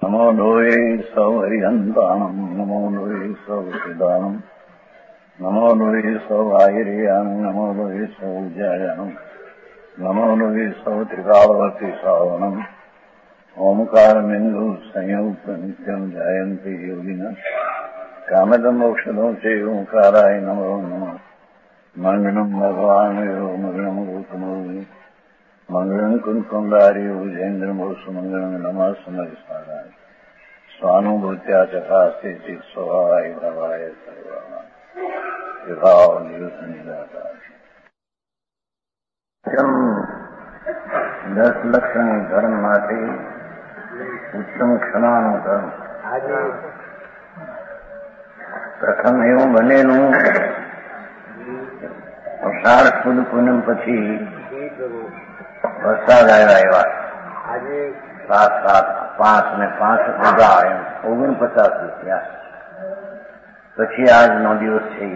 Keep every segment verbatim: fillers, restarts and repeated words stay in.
नमो लोये सौहरिहन्ताणम् नमो लोये सौचिदानम् नमो लोये सौभागिर्यानम् नमो लोये सौज्यायानम् नमो लोये सौत्रिकावती सावनम् ओंकारमिन्दु संयुक्त नित्यम् जायन्ति योगिनः कामदम् मोक्षदो च ओंकाराय नमो नमः मङ्गलम् भगवान् यो मङ्गलम् गौतमोऽपि मंगलम कुंकुंडारी भुजेन्द्र सुमंगलम नमः समरिसाराय स्वानुभूत्या चकास्ते चित स्वभावाय भवाय सर्वाना विभाव निरुद्ध निराकार दस लक्षण धर्म माटे उत्तम क्षणाનો ધર્મ પ્રથમ એવું બનેલું અષાઢ સુદ પૂનમ પછી વરસાદ આવ્યા એવા સાત સાત પાંચ ને પાંચ ઉગા એમ ઓગણપચાસ થયા પછી આજનો દિવસ છે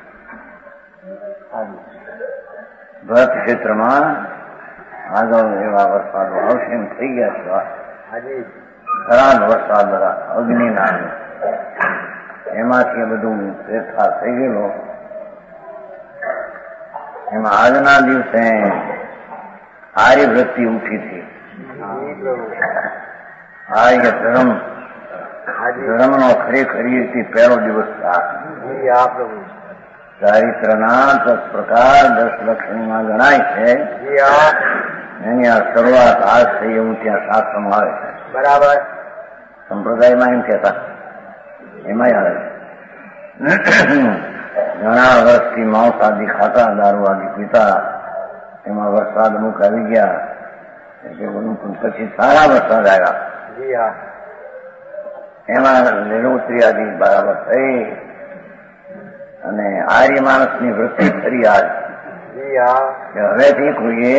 ભરત ક્ષેત્રમાં આગળ એવા વરસાદો આવશે એમ થઈ ગયા છે ખરાબ વરસાદ અગ્નિના એમાંથી બધું ફેરફાર થઈ ગયેલો એમાં આજના દિવસે आर्यवृत्ति उठी थी आर्य धर्म धर्म नो खरेखरी रीति पहलो दिवस था चारित्रना दस प्रकार दस लक्षण में गणाय है एनी आ शुरुआत आज से एवं त्या शास्त्र में आवे है बराबर संप्रदाय में एम कहता एमां आवे घणा वर्षथी मांस आदि खाता दारू आदि पीता એમાં વરસાદ અમુક આવી ગયા એટલે પછી સારા વરસાદ આવ્યા એમાં લીલોતરી આદિ બરાબર થઈ અને આર્ય માણસની વૃત્તિ ફરી આજ કે હવેથી કોઈએ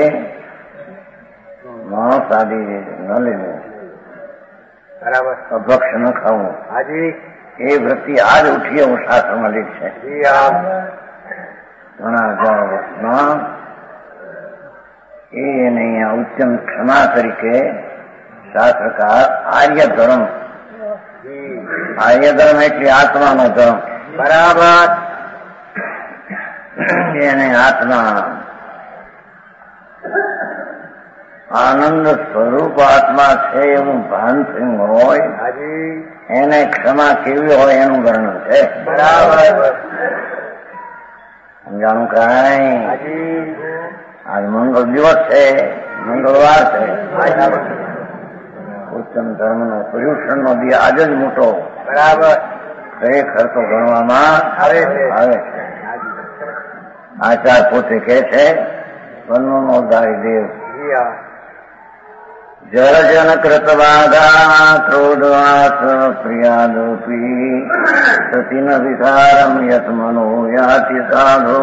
માંસ આદિ ન લેવું બરાબર અભક્ષ ન ખાવું એ વૃત્તિ આજ ઉઠી એવું શાસ્ત્રમાં લીધ છે ઘણા હજાર વર્ષમાં એ નહીં ઉત્તમ ક્ષમા તરીકે શાસ્ત્રકાર આર્ય ધર્મ આર્ય ધર્મ એટલે આત્માનો ધર્મ બરાબર એને આત્મા આનંદ સ્વરૂપ આત્મા છે એવું ભાન થયું હોય એને ક્ષમા કેવી હોય એનું વર્ણન છે બરાબર સમજાણું કાંઈ आज मंगल दिवस है मंगलवार है उत्तम धर्म नो पर्यूषण नो दी आज ज मोटो बराबर खरेखर तो गणवामां आवे छे आचार पोते कहे छे वनो नो दारी देव जल जन कृत बाधा क्रोधवास प्रियादोपी सतिन विकारम यत मनो याति साधो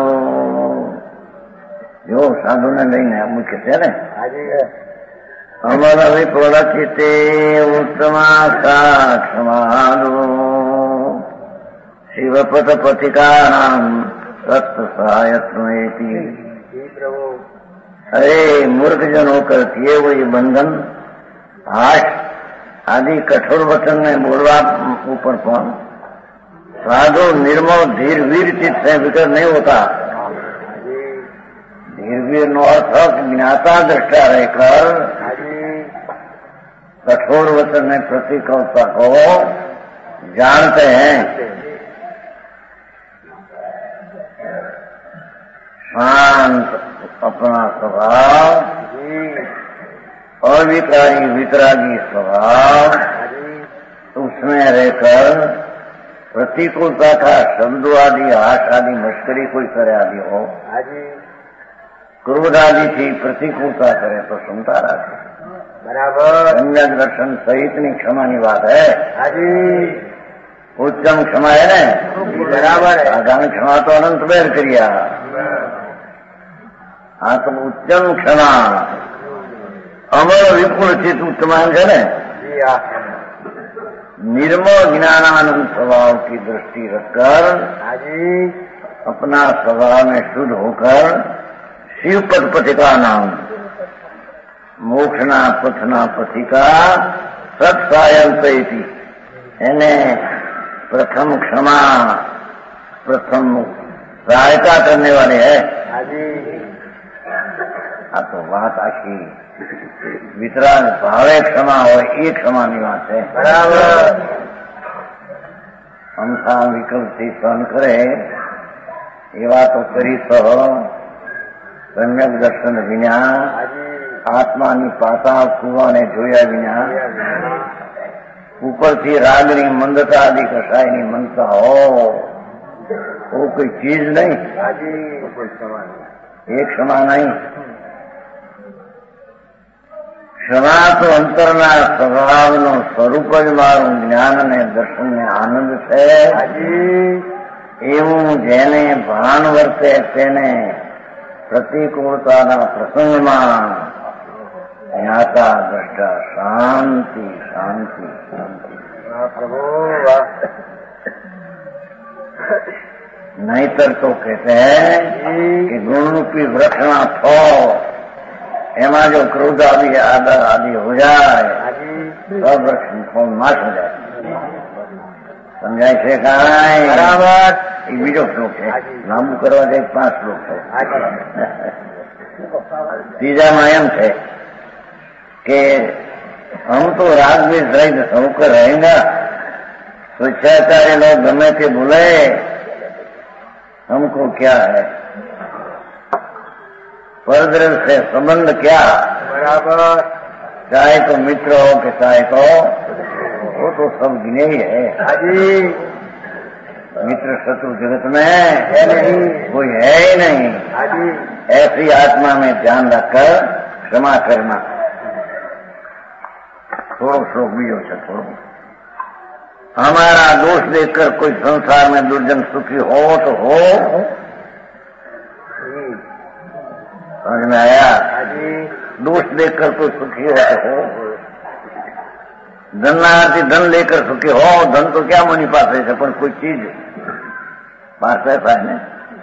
जो साधु ने लઈને મુખ્ય છે ને અમર વિપુલ ચિતે ઉત્તમા સાક્ષમાદો શિવપદ પથિકાનામ સત્ત સહાયત્વેતિ અરે મૂર્ખજનો કરતી वो ये बंधन हाश आदि कठोर वचन ने बोलवा ऊपर પણ साधु निर्मल धीर वीर चित्त से विकर नहीं होता धीरवीर नो अर्थ ज्ञाता दृष्टा रहकर कठोर वचन में प्रतिकूलता को जानते हैं शांत अपना स्वभाव अविकारी वितरागी स्वभाव उसमें रहकर प्रतिकूलता का शब्द आदि हास आदि मस्करी कोई करे आदि हो क्रोध आदि थी प्रतिकूलता करे तो सुनता रहे बराबर सम्यक दर्शन सहित नी क्षमा नी बात है हाजी उत्तम क्षमा है ने बराबर है आगामी क्षमा तो अनंत बेर करिया हाँ तो उत्तम क्षमा अमर विपुल चित उत्तम है ने निर्मल ज्ञानानंद स्वभाव की दृष्टि रखकर हाजी अपना स्वभाव में शुद्ध होकर शिव पद पथिका नाम मोक्षना पथना पथिका સત્સાયંતયતિ એને प्रथम क्षमा प्रथम सहायता करने वाले है। हाँ तो बात आखी वितराग भावे क्षमा हो ये क्षमा नहीं बात है बराबर। हम सा विकल्प थी सहन करे ये बात तो करी तो सम्यक दर्शन विना आत्मा नी पाता कुआ ने जोया विना ऊपर थी रागनी मंदता आदि कसायनी मनता हो वो कोई चीज नहीं, एक क्षमा नहीं। क्षमा तो अंतरना स्वभावनो स्वरूप ज मारू ज्ञान ने दर्शन ने आनंद छे। एवं जेने भान वर्ते तेने प्रतिकूलताना प्रसंगमां ज्ञाता दृष्टा शांति शांति शांति। प्रभु नहींतर तो कहते हैं कि गुण रूपी वृक्षना थो एमा जो क्रोध आदि आदर आदि हो जाए सब वृक्ष को नाश हो जाए। समझाय છે કાંઈ બરાબર। એ બીજો શ્લોક છે, લાંબુ કરવા જાય પાંચ શ્લોક છે। ત્રીજામાં એમ છે कि हम तो राग भी रहित होकर रहेंगे, स्वेच्छाचार्य लोग गमे के बोले हमको क्या है, परद्रव्य से संबंध क्या बराबर। चाहे तो मित्र हो कि चाहे तो वो तो सब गिने ही है। मित्र शत्रु जगत में है नहीं, कोई है ही नहीं। ऐसी आत्मा में ध्यान रखकर क्षमा करना। थोड़ो श्लोक बीजो है थोड़ो। हमारा दोष देखकर कोई संसार में दुर्जन सुखी हो तो हो, समझ में आया? दोष देखकर कोई सुखी हो तो हो, धनार्थी धन लेकर सुखी हो, धन तो क्या मुनि पास है पर कोई चीज पास है पाने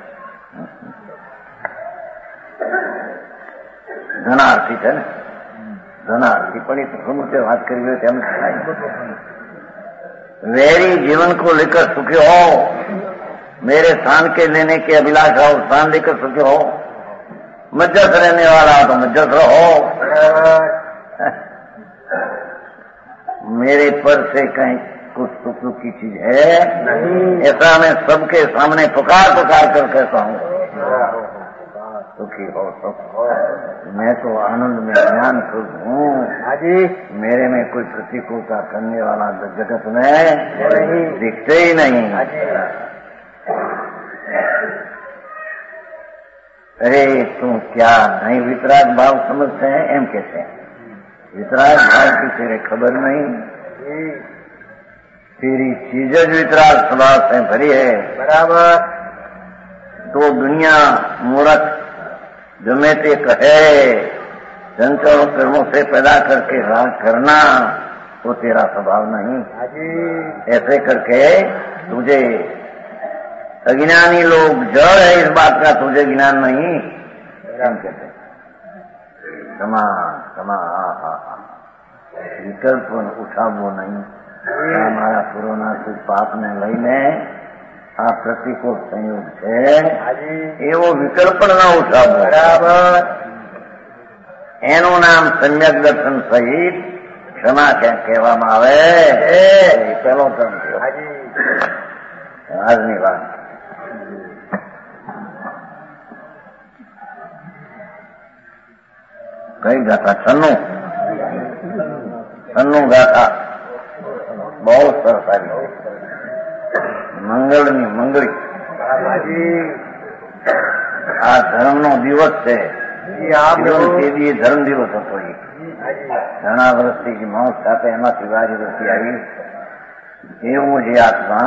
धनार्थी है ना, धनार्थी पड़ी तो समुद्र बात करिए तेम वेरी जीवन को लेकर सुखी हो, मेरे स्थान के लेने के अभिलाषा हो, स्थान लेकर सुखी हो, मज्जस रहने वाला हो तो मज्जस रहो, मेरे पर से कहीं कुछ सुख दुख की चीज है नहीं। ऐसा मैं सबके सामने पुकार पुकार कर कहता हूँ सुखी हो सुख हो। मैं तो आनंद में ज्ञान स्वरूप हूँ, मेरे में कोई प्रतिकूलता करने वाला जगत में दिखते ही नहीं। अरे तुम क्या नहीं वितराग भाव समझते हैं? एम कहते हैं वितराग भाव की तेरे खबर नहीं, तेरी चीज वितराग स्वभाव से भरी है बराबर। तो दुनिया मूर्ख जमे ते कहे चंचल कर्मों से पैदा करके राग करना वो तेरा स्वभाव नहीं। ऐसे करके तुझे अज्ञानी लोग जड़ है इस बात का, तुझे ज्ञान नहीं कहते। क्षमा क्षमा विकल्प उठावो नहीं। हमारा पुराना कुछ पाप ने लईने आ प्रतिकूल संयोग है एवो विकल्प न उठावो बराबर। एनु नाम सम्यक दर्शन सहित क्षमा क्या कहेवामां आवे। पहलो क्रम थयो आजनी बात। कई गाथा छन्नू छन्नू गाथा बहुत सरस आई। मंगलनी मंगली आ धर्म नो दिवस है, धर्म दिवस હતો। ઘણા વર્ષથી માણસ સાથે એમાંથી વારી વસ્તી આવી। એવું જે આત્મા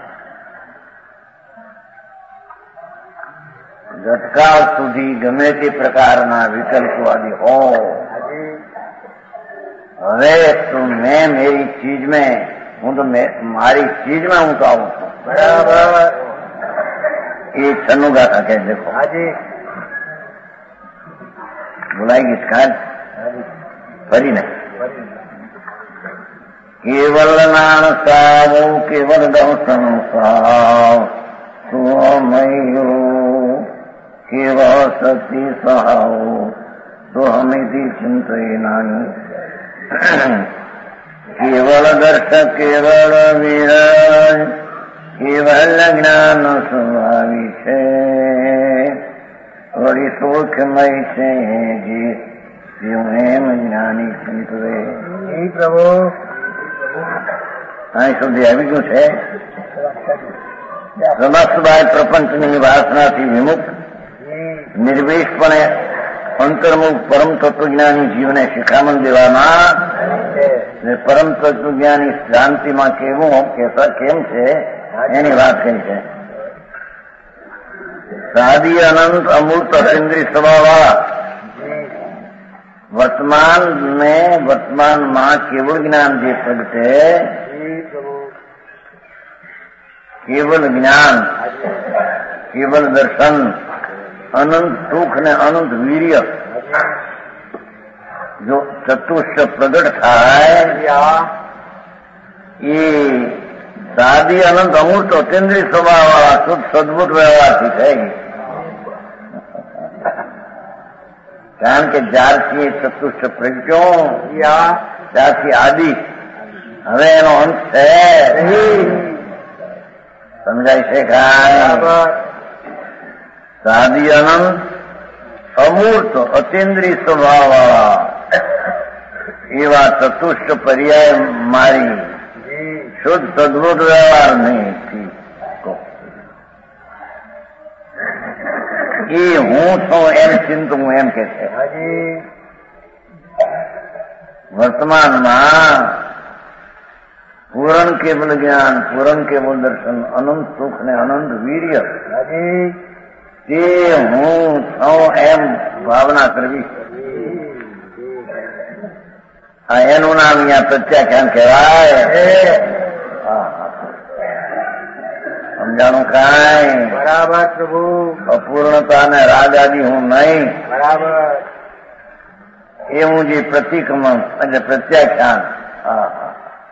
ગતકાળ સુધી ગમે તે પ્રકારના વિકલ્પો આદि हो, હવે તો मैं मेरी चीज में हूँ तो मैं मारी चीज में हूँ तो आऊँ बराबर। ये छन्नू गाथा कह देखो हाजी बुलाएगी खाद फरी नहीं કેવલ નાણ સાવો કેવલ દર્શન સાવ સુમયો કેવ સતી સહાવો તો હમેથી ચિંતય નાની કેવળ દર્શ કેવળ વિરજ કેવલ જ્ઞાન સ્વામી છે વળી સુખમય છે જીવ એમ જ્ઞાની ચિંતવે પ્રભુ અહીં સુધી આવી ગયું છે. સમસ્તભાઈ પ્રપંચની વાસનાથી વિમુક્ત નિર્વેશપણે અંતર્મુખ પરમ તત્વજ્ઞાની જીવને શિખામણ દેવામાં પરમ તત્વજ્ઞાની શાંતિમાં કેવું કેમ છે એની વાત કરી છે. સાદી અનંત અમૂર્ત અતિન્દ્રિય સ્વભાવવાળા વર્તમાન ને વર્તમાનમાં કેવળ જ્ઞાન જે પ્રગટે કેવલ જ્ઞાન કેવલ દર્શન અનંત સુખ ને અનંત વીર્ય જો ચતુષ્ટ પ્રગટ થાય એ સાદી અનંત અમૂર્ત અતિન્દ્રિય સ્વભાવ વાળા શુદ્ધ સદભુત વ્યવહારથી થાય. કારણ કે જ્યારથી એ ચતુષ્ટ પ્રજ્ઞો ત્યારથી આદિ હવે એનો અંત છે. સમજાય છે કાંઈ? સાદી અનંત અમૂર્ત અતિન્દ્રિય સ્વભાવ વાળા એવા ચતુષ્ટ પર્યાય મારી શુદ્ધ સદભુત વ્યવહાર નહીં એ હું છું એમ ચિંતું એમ કે છે. વર્તમાનમાં પૂરણ કેવલ જ્ઞાન પૂરણ કેવલ દર્શન અનંત સુખ ને અનંત વીર્ય તે હું છું એમ ભાવના કરવી. આ એનું નામ અહીંયા પ્રત્યાખ્યાન કહેવાય. સમજાણું કાંઈ? બરાબર પ્રભુ. અપૂર્ણતા ને રાગ આદિ હું નહીં. બરાબર. એ હું જે પ્રતિક્રમણ એટલે પ્રત્યાખ્યાન. હા હા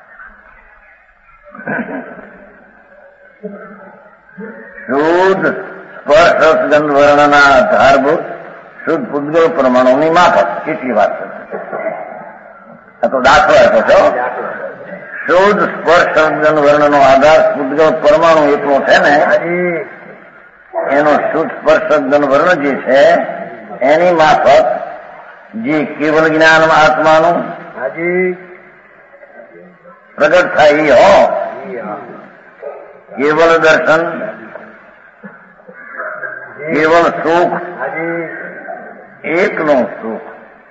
શુદ્ધ સ્પર્શ રસગંધ વર્ણના આધારભૂત શુદ્ધ પૂતગલ પરમાણુની માફક કેટલી વાત છે. આ તો દાખલો આપ્યો છો. શુદ્ધ સ્પર્શ રસગંધ વર્ણનો આધાર પૂતગલ પરમાણુ એટલો છે ને એનો શુદ્ધ સ્પર્શ રસગંધ વર્ણ જે છે એની માફક જે કેવલ જ્ઞાન આત્માનું પ્રગટ થાય એ હો કેવલ દર્શન કેવલ સુખ એકનો સુખ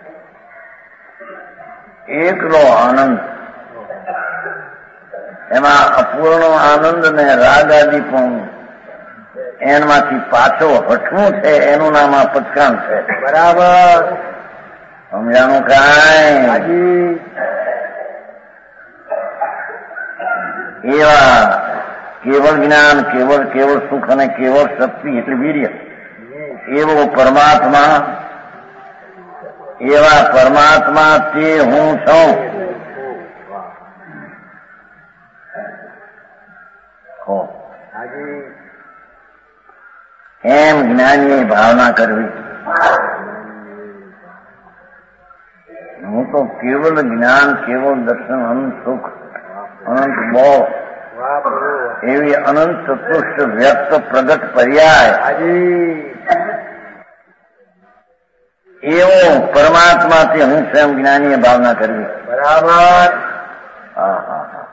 એકનો આનંદ એમાં અપૂર્ણ આનંદ ને રાગ આદિ પણ એમાંથી પાછો હટવું છે એનું નામ આ પચકાણ છે. બરાબર. સમજાણું કાંઈ? એવા કેવળ જ્ઞાન કેવળ કેવળ સુખ અને કેવળ શક્તિ એટલે વીર્ય એવો પરમાત્મા એવા પરમાત્મા તે હું છું. એમ જ્ઞાનની ભાવના કરવી. હું તો કેવળ જ્ઞાન કેવળ દર્શન અનંત સુખ અનંત બોધ એવી અનંત ચતુષ્ટ વ્યક્ત પ્રગટ પર્યાય એવો પરમાત્માથી હું સ્વયં જ્ઞાનીય ભાવના કરવી. બરાબર. હા હા હા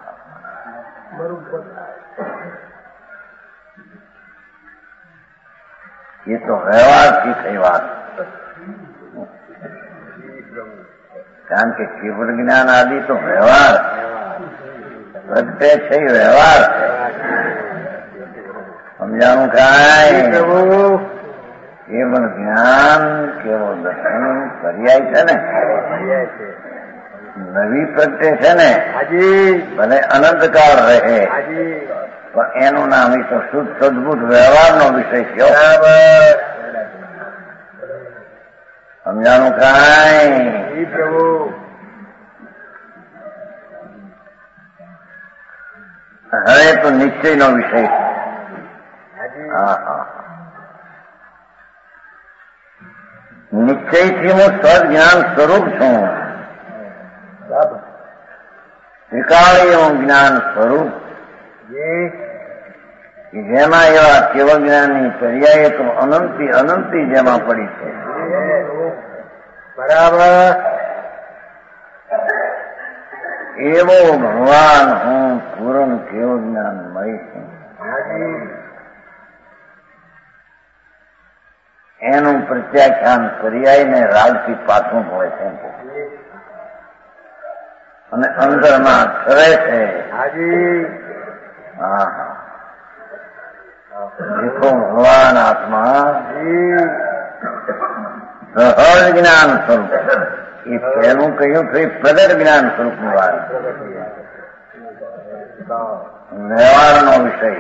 એ તો વ્યવહારથી થઈ વાત. કારણ કે કેવળ જ્ઞાન આદિ તો વ્યવહાર પ્રગટે છે વ્યવહાર. સમજાણું કાંઈ? કેવળ જ્ઞાન કેવળ દર્શન પર્યાય છે ને નવી પ્રગટે છે ને ભલે અનંતકાળ રહે પણ એનું નામ એ તો શુદ્ધ સદભુત વ્યવહારનો વિષય છે. સમજાણું કાંઈ? હવે તો નિશ્ચયનો વિષય છે. હા હા નિશ્ચયથી હું સજ્ઞાન સ્વરૂપ છું. ત્રિકાળી હું જ્ઞાન સ્વરૂપ જેમાં એવા કેવળ જ્ઞાનની પર્યાય તો અનંતી અનંતી જેમાં પડી છે. બરાબર. એવો ભગવાન હું પૂર્ણ કેવળ જ્ઞાન મળી છું. એનું પ્રત્યાખ્યાન પર્યાય ને રાગથી પાછું હોય છે અને અંદરમાં કરે છે. હા હા દેખો ભગવાન આત્મા સહજ જ્ઞાન સ્વરૂપ એ પહેલું કહ્યું તો એ પ્રગટ જ્ઞાન સ્વરૂપની વાત. વ્યવહારનો વિષય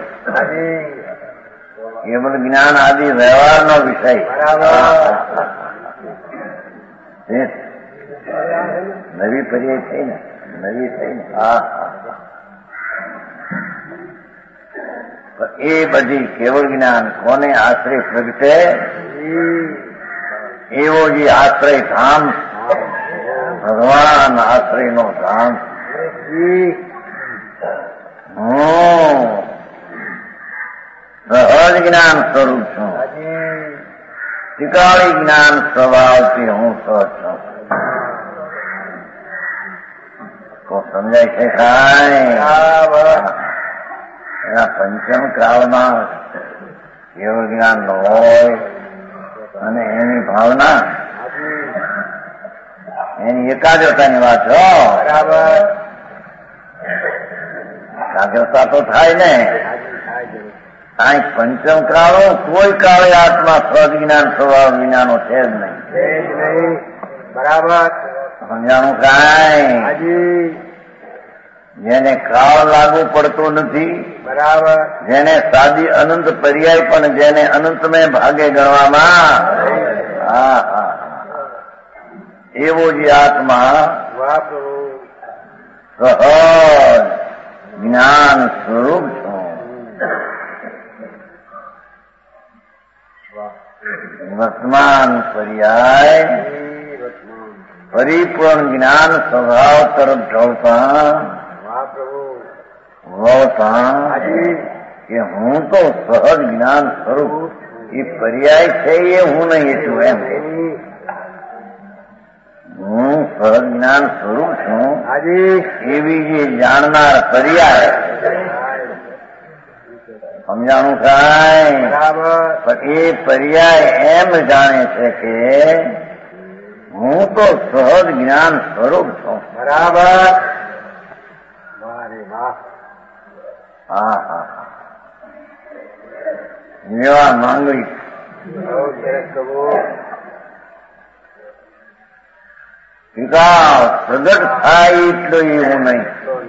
કેવળ જ્ઞાન આદિ વ્યવહારનો વિષય. નવી પર્યાય થઈ ને નવી થઈ ને. હા એ બધી કેવળ જ્ઞાન કોને આશ્રય પ્રગટે એવો જે આશ્રય ધામ ભગવાન આશ્રયનો ધામ. હું સહજ જ્ઞાન સ્વરૂપ છું. ત્રિકાળી જ્ઞાન સ્વભાવથી હું સહજ છું. કો સમજાય છે કાંઈ? એના પંચમ કાળમાં કેવળ જ્ઞાન નો હોય અને એની ભાવના એની એકાગ્રતાની વાત હો. એકાગ્રતા તો થાય ને. આ પંચમ કાળો કોઈ કાળે આત્મા સહજ જ્ઞાન સ્વભાવ વિનાનો છે જ નહીં. બરાબર સમજાણું કાંઈ? જેને કાળ લાગુ પડતો નથી. બરાબર. જેને સાદી અનંત પર્યાય પણ જેને અનંતમય ભાગે ગણવામાં. હા હા એવો જે આત્મા સહજ જ્ઞાન સ્વરૂપ છું. વર્તમાન પર્યાય પરિપૂર્ણ જ્ઞાન સ્વભાવ તરફ ઢળતા વળતા કે હું તો સહજ જ્ઞાન સ્વરૂપ એ પર્યાય છે એ હું નહીં એટલું એમ કે હું સહજ જ્ઞાન સ્વરૂપ છું એવી જે જાણનાર પર્યાય. સમજાણું કાંઈ? પણ એ પર્યાય એમ જાણે છે કે હું તો સહજ જ્ઞાન સ્વરૂપ છું. બરાબર. હા હા લેવા માંગી પ્રગટ થાય એટલો એવું નહીં.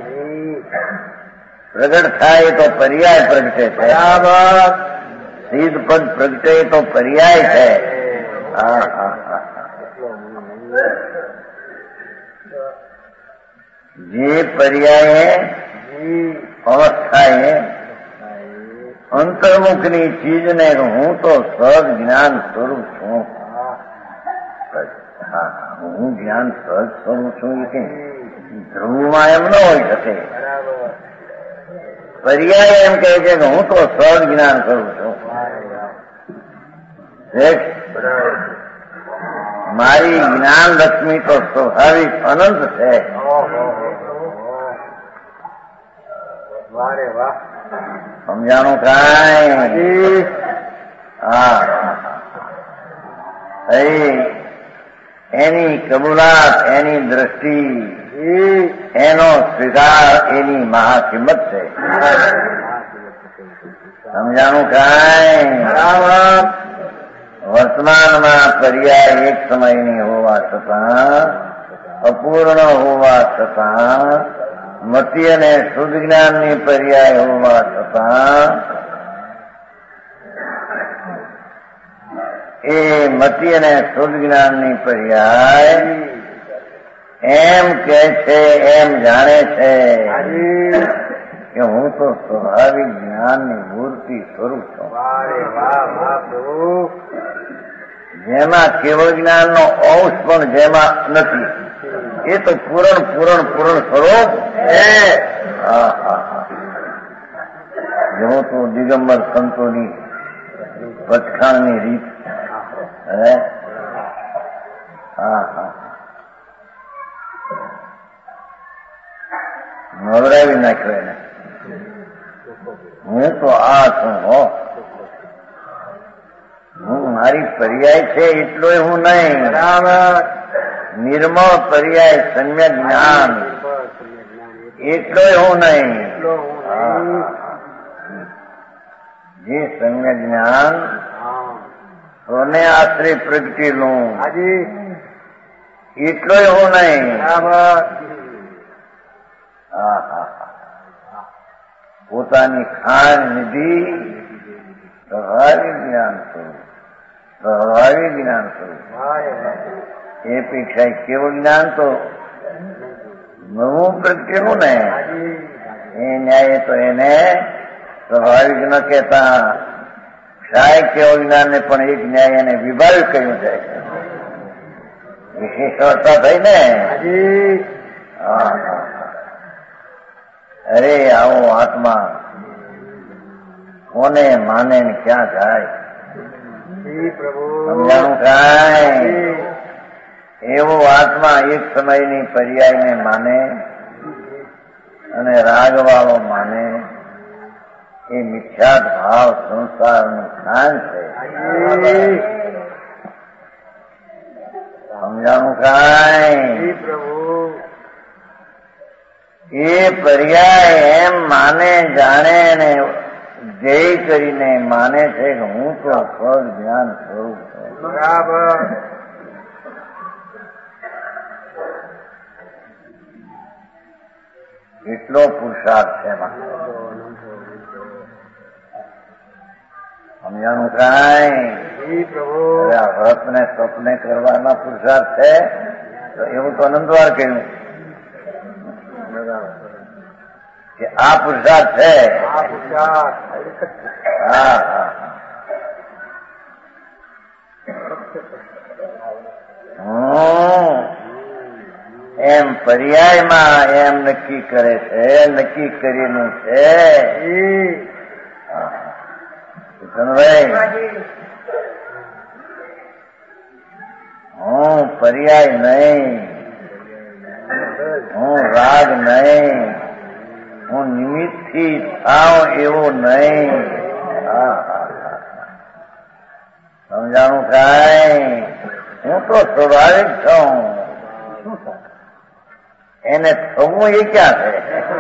પ્રગટ થાય તો પર્યાય પ્રગટે છે. સિદ્ધ પદ પ્રગટે તો પર્યાય છે. હા હા હા જે પર્યાય અવસ્થાએ અંતર્મુખની ચીજને હું તો સહજ જ્ઞાન સ્વરૂપ છું. હું જ્ઞાન સહજ સ્વરૂપ છું એ કે ધ્રુવમાં એમ ન હોઈ શકે. પર્યાય એમ કહે છે કે હું તો સહજ જ્ઞાન સ્વરૂપ છું. મારી જ્ઞાન લક્ષ્મી તો સ્વાભાવિક અનંત છે. સમજાણું કાંઈ? હા એની કબૂલાત એની દ્રષ્ટિ એનો સ્વીકાર એની મહાકિંમત છે. સમજાણું કાંઈ? વર્તમાનમાં પર્યાય એક સમયની હોવા છતાં અપૂર્ણ હોવા છતાં મતિ અને શુદ્ધ જ્ઞાનની પર્યાય હોવા છતાં એ મતિ અને શુદ્ધ જ્ઞાનની પર્યાય એમ કે છે એમ જાણે છે કે હું તો સ્વાભાવિક જ્ઞાનની મૂર્તિ સ્વરૂપ છું. જેમાં કેવળ જ્ઞાનનો અંશ પણ જેમાં નથી, એ તો પૂરણ પૂરણ પૂરણ સ્વરૂપ છે. હા હા હા. જેવો તો દિગંબર સંતોની વચખાણની રીત. હે હા હા નવરાવી નાખ્યો એને. હું તો આ છું હો, હું મારી પર્યાય છે એટલો હું નહીં. બરાબર. નિર્મળ પર્યાય સમ્યક જ્ઞાન એટલો હું નહીં. જે સમ્યક જ્ઞાન સોને આશરે પ્રગટેલું એટલો હું નહીં. પોતાની ખાણ નિધિ સ્વાભાવિક જ્ઞાન સ્વરૂપ, સ્વાભાવિક જ્ઞાન સ્વરૂપ. એ પેક્ષા કેવું જ્ઞાન તો નવું પ્રગટેલું ને, એ ન્યાય તો એને સ્વાભાવિક ન કહેતા શાય કેવું જ્ઞાન ને પણ એક ન્યાય એને વિભાવ્યું કહ્યું છે. વિશેષતા થઈ ને. અરે આવો આત્મા કોને માને ને ક્યાં જાય સમજાણું કાંઈ. એવો આત્મા એક સમયની પર્યાયને માને અને રાગવાળો માને એ મિથ્યાત ભાવ સંસારનું જ્ઞાન છે. સમજાણું કાંઈ. એ પર્યાય એમ માને જાણે ને ધ્યેય કરીને માને છે કે હું તો પદ જ્ઞાન સ્વરૂપ છું. બરાબર. એટલો પુરુષાર્થ છે એમાં. સમજાણું કાંઈ. વ્રત ને સ્વપ્ને કરવાના પુરુષાર્થ છે તો એવું તો અનંતવાર કહ્યું કે આ પુરુષાર્થ છે. હા હા હું એમ પર્યાયમાં એમ નક્કી કરે છે, નક્કી કરીને છે. ભાઈ હું પર્યાય નહીં, હું રાગ નહીં, હું નિમિત્ત થી થાવ એવો નહીં. સમજાણું કાંઈ. હું તો સ્વાભાવિક છું. એને થવું એ ક્યાં છે?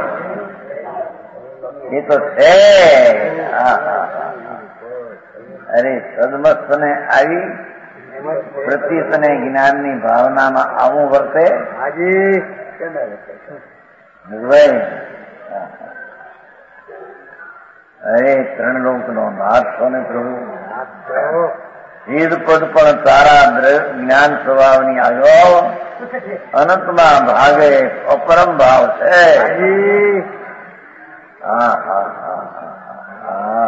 એ તો છે. અરે સદમસ્ત ને આવી પ્રતિત ને જ્ઞાનની ભાવનામાં આવું વર્તે. ભાઈ અરે ત્રણ લોક નો નાથ છો ને પ્રભુ. ચીદ પદ પણ તારા જ્ઞાન સ્વભાવની આવ્યો અનંતમાં ભાગે અપરમ ભાવ છે. હા હા હા હા.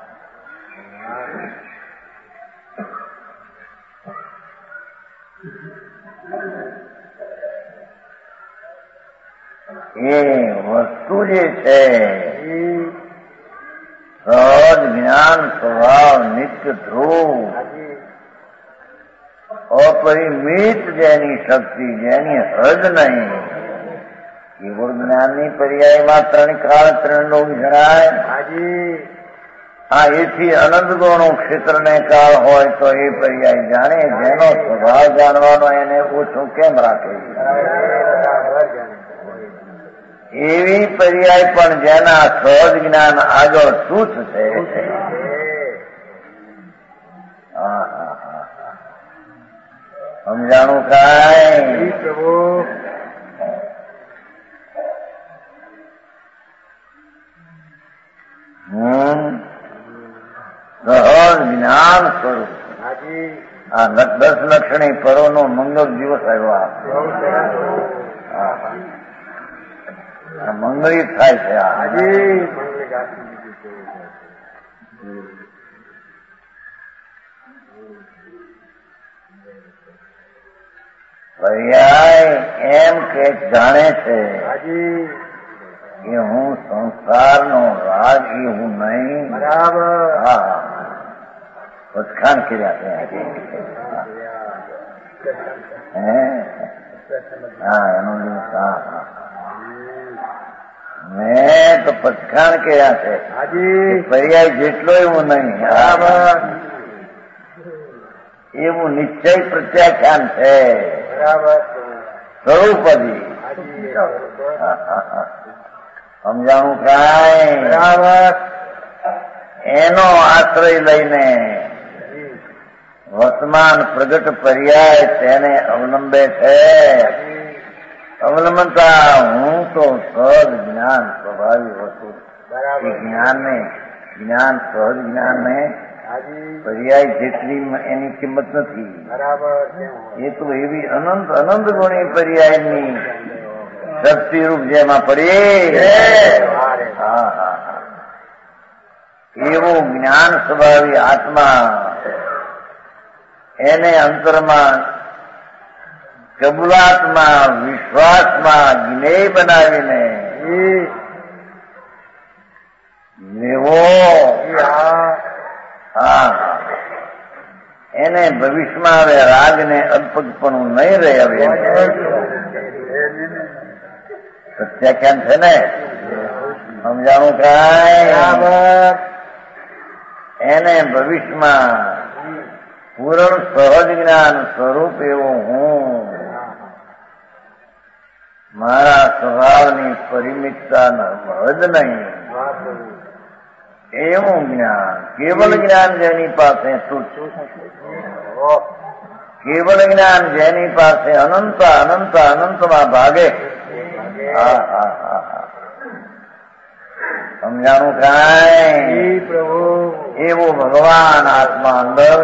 એ વસ્તુ જે છે સહજ જ્ઞાન સ્વભાવ નિત્ય ધ્રુવ અપરિમિત જેની શક્તિ, જેની હદ નહીં. કેવળ જ્ઞાનની પર્યાયમાં ત્રણ કાળ ત્રણ લોક જણાય. હા એથી અનંત ગણો ક્ષેત્ર ને કાળ હોય તો એ પર્યાય જાણે. જેનો સ્વભાવ જાણવાનો એને ઓછું કેમ રાખે? એવી પર્યાય પણ જેના સહજ જ્ઞાન આગળ તુચ્છ છે. હા હા હા સમજાણું કાંઈ. હમ સહજ જ્ઞાન સ્વરૂપ. આ દસ લક્ષણી પરોનો મંગળ દિવસ આવ્યો. મંગળી થાય છે આ હાજી પર્યાય એમ કે જાણે છે હાજી કે હું સંસારનો રાગ એ હું નહીં. બરાબર હા વખાણ કર્યા છે હે હા એનો દિવસ હા હા મેં તો પછાણ કર્યા છે હાજી પર્યાય જેટલો એવું નહીં. બરાબર એવું નિશ્ચય પ્રત્યાખ્યાન છે બરાબર સ્વરૂપદી. હાજી સમજાણું કાંઈ બરાબર એનો આશ્રય લઈને વર્તમાન પ્રગટ પર્યાય તેને અવલંબે છે. અવલંબતા હું તો સહજ જ્ઞાન સ્વાભાવિક વસ્તુ એ બરાબર જ્ઞાનને જ્ઞાન સહજ જ્ઞાનને હાજી પર્યાય જેટલી એની કિંમત નથી. બરાબર એ તો એવી અનંત અનંત ગુણી પર્યાયની શક્તિરૂપ જેમાં પડી હા હા હા એવું જ્ઞાન સ્વભાવી આત્મા એને અંતરમાં કબૂલાતમાં વિશ્વાસમાં જ્ઞેય બનાવીને લેવો. હા એને ભવિષ્યમાં હવે રાગ ને અલ્પકપણું નહીં રહે. હવે પ્રત્યાખ્યાન છે ને સમજાણું કાંઈ એને ભવિષ્યમાં પૂર્ણ સહજ જ્ઞાન સ્વરૂપ એવું હું મારા સ્વભાવની પરિમિતતા હદ નહીં એવું જ્ઞાન કેવલ જ્ઞાન જેની પાસે તુચ્છ કેવલ જ્ઞાન જેની પાસે અનંત અનંત અનંતમાં ભાગે. હા હા હા હા સમજાણું કાંઈ પ્રભુ એવું ભગવાન આત્મા અંદર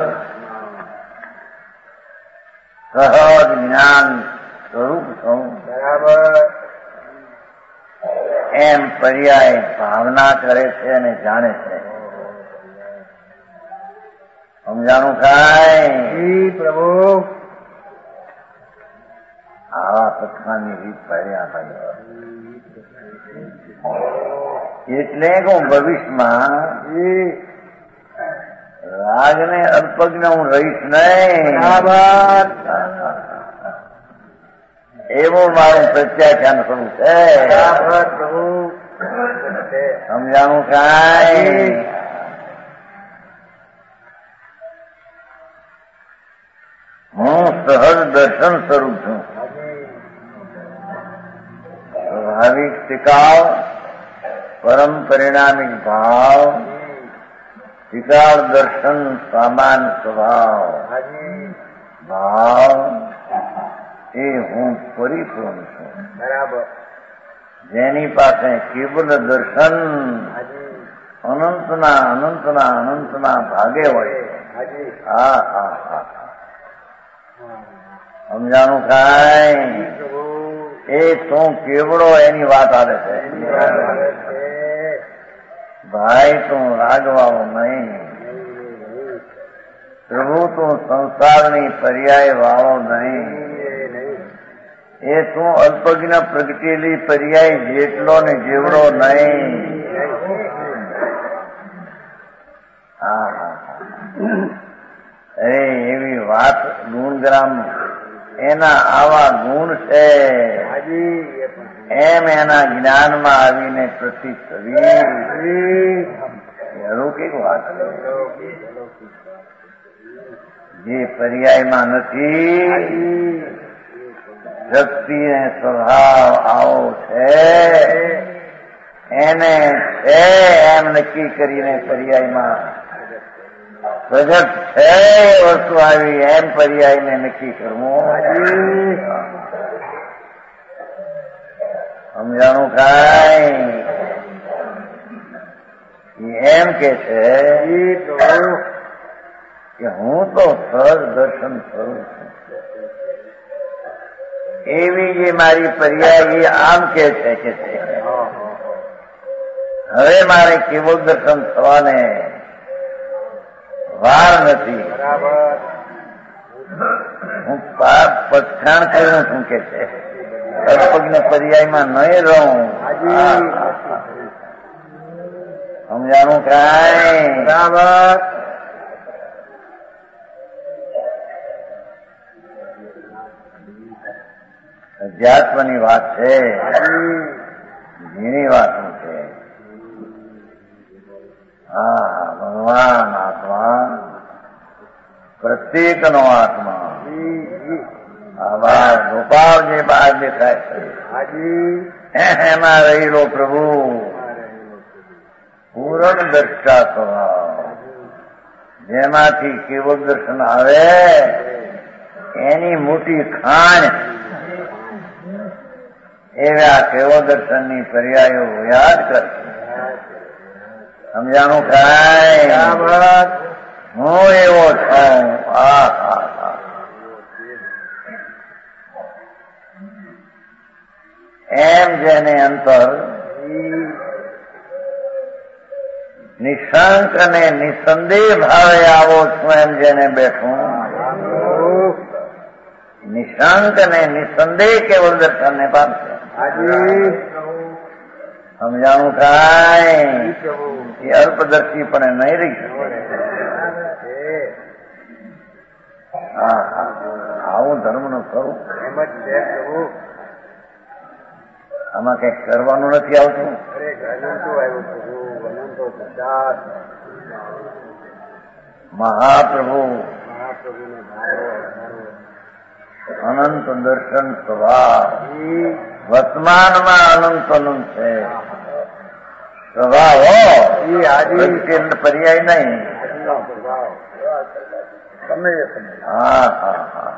સહજ જ્ઞાન સ્વરૂપ છું બરાબર એમ પર્યાય ભાવના કરે છે અને જાણે છે. સમજાણું કાંઈ પ્રભુ આવા પથાની રીત પડ્યા ભાઈ. એટલે હું ભવિષ્યમાં રાગ ને અલ્પજ્ઞ હું રહીશ નહીં. બરાબર એવું મારું પ્રત્યાખ્યાન સ્વરૂપ છે. બરાબર પ્રભુ સમજાણું કાંઈ હું સહજ દર્શન સ્વરૂપ છું. સ્વાભાવિક ટિકાવ પરમ પરિણામિક ભાવ ટિકાવ દર્શન સામાન સ્વભાવ ભાવ એ હું પરિપૂર્ણ છું. બરાબર જેની પાસે કેવલ દર્શન અનંતના અનંતના અનંતના ભાગે હોય. હા હા હા સમજાણું કાંઈ એ તું કેવડો એની વાત આવે છે. ભાઈ તું રાગવાળો નહીં. પ્રભુ તું સંસારની પર્યાય વાળો નહીં. એ તું અલ્પજ્ઞ પ્રગટેલી પર્યાય જેટલો ને જેવડો નહીં. હા હા અરે એવી વાત ગુણગ્રામ એના આવા ગુણ છે એમ એના જ્ઞાનમાં આવીને પ્રતીત થવી અલૌકિક વાત જે પર્યાયમાં નથી. શક્તિ ને સ્વભાવ આવો છે એને છે એમ નક્કી કરીને પર્યાયમાં પ્રગટ છે વસ્તુ આવી એમ પર્યાયને નક્કી કરવું. સમજાણું કાંઈ એમ કે છે કે હું તો સહજ દર્શન કરું છું. એવી જે મારી પર્યાય આમ કે છે કે છે હવે મારે કેવળ દર્શન થવાને વાર નથી. બરાબર. હું પાપ પછાણ કર્યું છું કે છે અલ્પજ્ઞ પર્યાયમાં નહીં રહું. સમજાણું કાંઈ? બરાબર. અધ્યાત્મની વાત છે, ઝીણી વાતો છે. હા, ભગવાન આત્મા, પ્રત્યેકનો આત્મા. આવા ગોપાલ જે બહાર દેખાય છે એમાં રહેલો પ્રભુ પૂરણ દ્રષ્ટા સ્વભાવ, જેમાંથી કેવળ દર્શન આવે એની મોટી ખાણ એવા કેવળ દર્શનની પર્યાયો યાદ કરશે. સમજાણું કાંઈ? હું એવો છું. આ હા હા એમ જેને અંતર નિશંક અને નિસંદેહ ભાવે આવો છું, એમ જેને બેઠું નિશંક અને નિસંદેહ કેવળ દર્શન ને પામશે. સમજાણું કાંઈ? એ અલ્પદર્શી પણ નહીં રહી શકે. હા હા આવું ધર્મ નું કરું. આમાં કઈક કરવાનું નથી આવતું. મહાપ્રભુ અનંત દર્શન સ્વભાવ, વર્તમાનમાં અનંત અનંત છે સ્વભાવ. પર્યાય નહીં. હા હા હા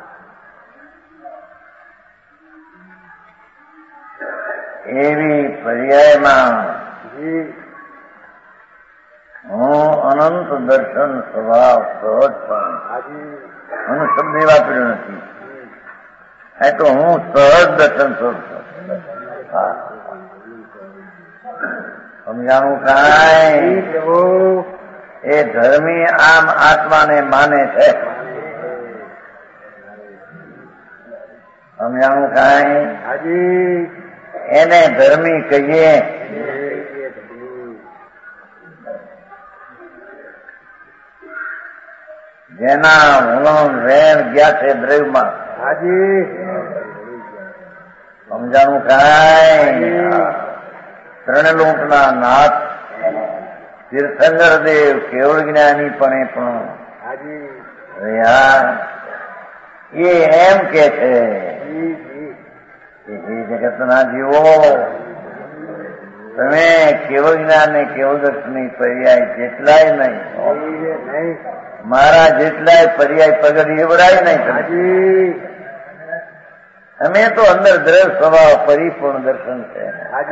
એવી પર્યાયમાં હું અનંત દર્શન સ્વભાવ સહજ પણ હું શબ્દ વાપર્યો નથી. એ તો હું સહજ દર્શન સ્વરૂપ છું. સમજાણું કાંઈ? એ ધર્મી આમ આત્માને માને છે. સમજાણું કાંઈ? એને ધર્મી કહીએ. જેના વલણ વેણ ગયા છે દ્રવ્યમાં. સમજાણું કાંઈ? ત્રણલોકના નાથ તીર્થંકર દેવ કેવળ જ્ઞાની પણ પણ એ એમ કે છે હે જગતના જીવો, તમે કેવળ જ્ઞાન ને કેવળ દર્શનની પર્યાય જેટલાય નહીં, મારા જેટલાય પર્યાય પગડ એવડાય નહીં. અમે તો અંદર દ્રવ સ્વભાવ પરિપૂર્ણ દર્શન છે.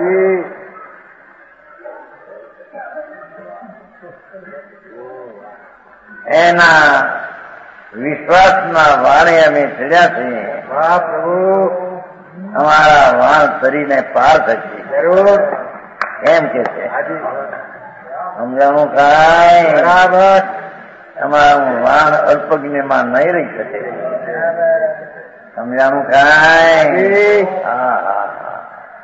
એના વિશ્વાસના વાણે અમે ચડ્યા છીએ. પ્રભુ અમારા વાણ તરીને પાર થશે જરૂર એમ કે છે. સમજાણું કાંઈ? બરાબર. અમારું વાણ અલ્પજ્ઞમાં નહીં રહી શકે. સમજાણું કાંઈ? હા હા હા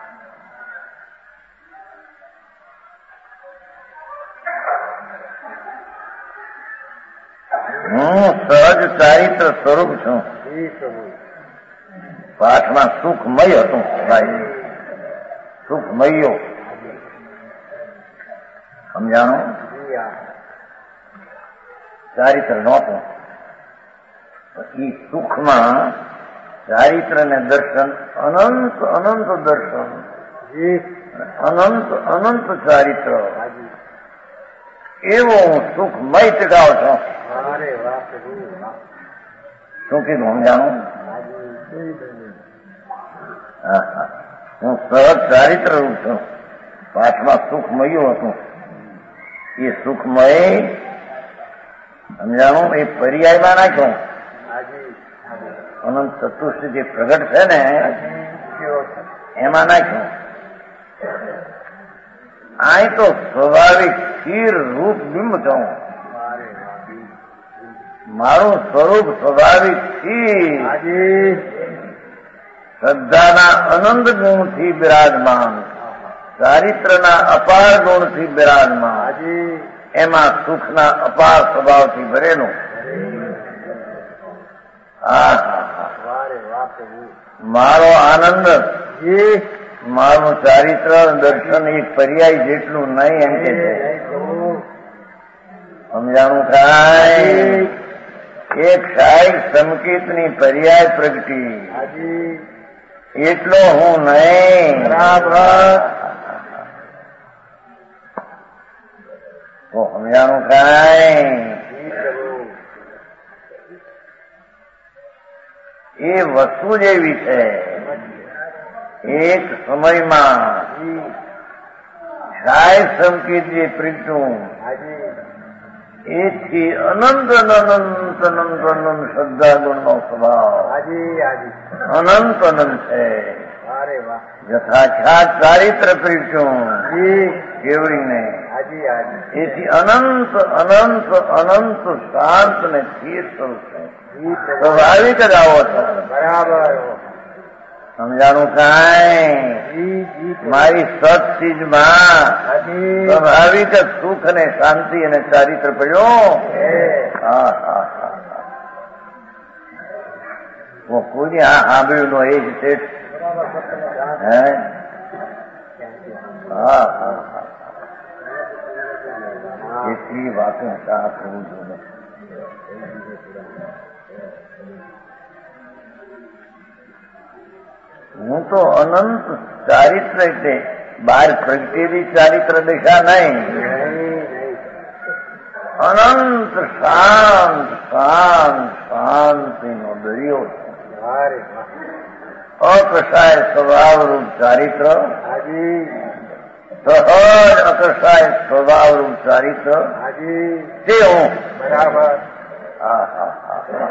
હું સહજ ચારિત્ર સ્વરૂપ છું. પાઠમાં સુખમય હતું ભાઈ, સુખમયો. સમજાણું? ચારિત્ર નહોતું. એ સુખમાં ચારિત્ર ને દર્શન અનંત અનંત દર્શન, અનંત અનંત ચારિત્ર, એવો હું સુખમય ચગાવ છું. શું કીધું? સમજાણું? હું સહજ ચારિત્ર રૂપ છું. પાઠમાં સુખમયું હતું. એ સુખમય સમજાણું? એ પર્યાયમાં નાખ્યું. અનંત ચતુષ્ટ જે પ્રગટ છે ને એમાં નાખ્યું. આય તો સ્વાભાવિક સ્થિર રૂપ બિંબ છું. મારું સ્વરૂપ સ્વાભાવિક સ્થિર શ્રદ્ધાના અનંત ગુણથી બિરાજમાન, ચારિત્રના અપાર ગુણથી બિરાજમાન, એમાં સુખના અપાર સ્વભાવથી ભરેલું. હા મારો આનંદ મારું ચારિત્ર દર્શન એક પર્યાય જેટલું નહીં એમ કે છે. સમજાણું થાય? એક સાહેબ સંકેતની પર્યાય પ્રગટી એટલો હું નહીં. બરાબર સમજાણું થાય? એ વસ્તુ જેવી છે. એક સમયમાં સાહેબ સંકેત જે પ્રગટ્યું એથી અનંત અનંત અનંત અનંત શ્રદ્ધા ગુણનો સ્વભાવ અનંત અનંત છે. યથાખ્યાત ચારિત્ર પ્રગટ્યું કેવડીને એથી અનંત અનંત અનંત શાંત ને સ્થિર સ્વરૂપ છે. સ્વાભાવિક જ આવો છો. બરાબર સમજાણું કાંઈ? મારી સત ચીજમાં સ્વાભાવિક જ સુખ અને શાંતિ અને ચારિત્ર પડ્યો. હા હા હા કોઈને આ સાંભળ્યું નો એ જ છે. હે હા હા હા એટલી વાતો ચા કરવું જોઈએ. હું તો અનંત ચારિત્ર એટલે બહાર પ્રગટેલી ચારિત્ર દિશા નહીં, અનંત શાંત શાંત શાંતિનો દરિયો છે. અકસાય સ્વભાવરૂપ ચારિત્ર, સહજ અકસાય સ્વભાવરૂપ ચારિત્ર તે હું. બરાબર હા હા હા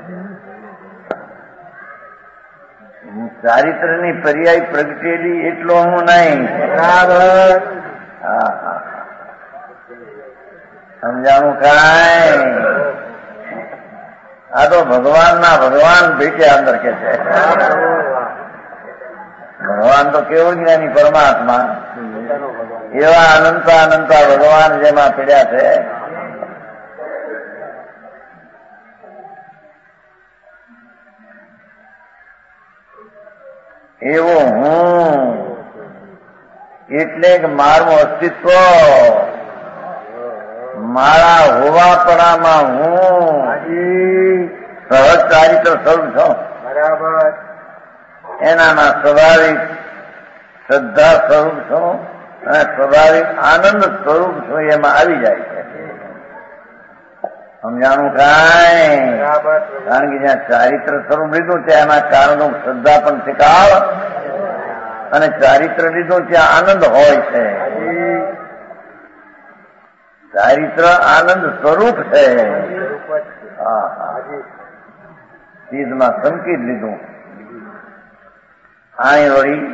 ચારિત્રની પર્યાય પ્રગટેલી એટલો હું નહીં. બરાબર હા હા સમજાણું કાંઈ? આ તો ભગવાનના ભગવાન ભેટ્યા અંદર કે છે. ભગવાન તો કેવું જ્ઞાની પરમાત્મા, એવા અનંતા અનંતા ભગવાન જેમાં પીડ્યા છે. એવો હું એટલે કે મારું અસ્તિત્વ મારા હોવાપણામાં હું સહજ ચારિત્ર સ્વરૂપ છું. બરાબર એનામાં સ્વાભાવિક શ્રદ્ધા સ્વરૂપ છું અને સ્વાભાવિક આનંદ સ્વરૂપ છું એમાં આવી જાય છે. સમજાણું કાંઈ? કારણ કે જ્યાં ચારિત્ર સ્વરૂપ લીધું ત્યાં એના કારણો શ્રદ્ધા પણ શીખાવ અને ચારિત્ર લીધું ત્યાં આનંદ હોય છે. ચારિત્ર આનંદ સ્વરૂપ છે. હા હા ચીજમાં સંકેત લીધું. આય વળી